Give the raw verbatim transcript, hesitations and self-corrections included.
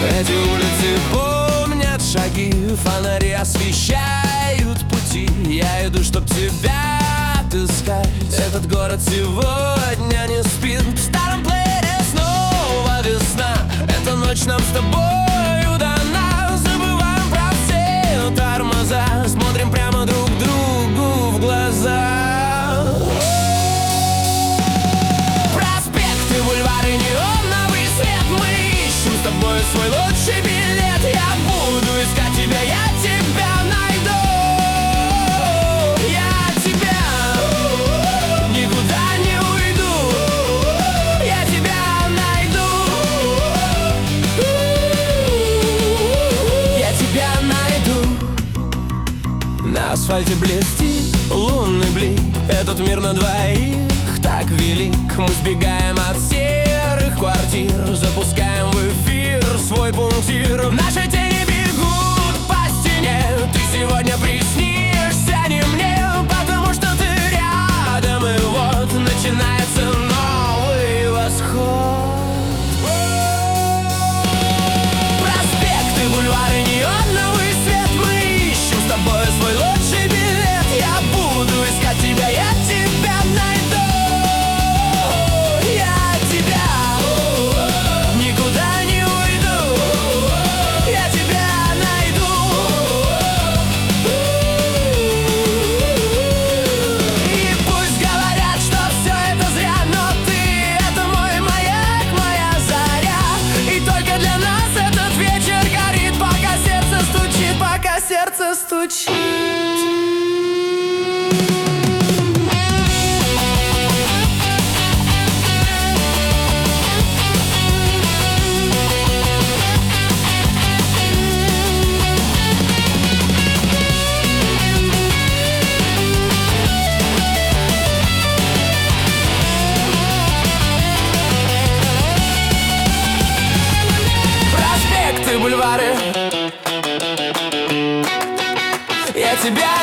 Эти улицы помнят шаги, фонари освещают пути. Я иду, чтоб тебя отыскать. Этот город сегодня не спит. В старом плеере снова весна. Эта ночь нам с тобою дана. Забываем про все тормоза, смотрим прямо друг другу в глаза. Проспекты, бульвары, неоновый свет. Мы ищем с тобой свой лучший билет. Я буду искать тебя, я тебя найду. Я тебя никуда не уйду. Я тебя найду. Я тебя найду. На асфальте блестит лунный блик. Этот мир на двоих так велик. Мы сбегаем от серых квартир, запускаем в эфир свой пунктир. Наши тени бегут по стене. Ты сегодня приснишься не мне, потому что ты рядом. И вот начинается новый восход. Проспекты, бульвары, неоновый свет. Мы ищем с тобой свой лучший билет. Я буду искать тебя, я тебя найду. Я тебя никуда не уйду. Я тебя найду. И пусть говорят, что все это зря, но ты — это мой маяк, моя заря. И только для нас этот вечер горит, пока сердце стучит, пока сердце стучит. Проспекты, бульвары, я тебя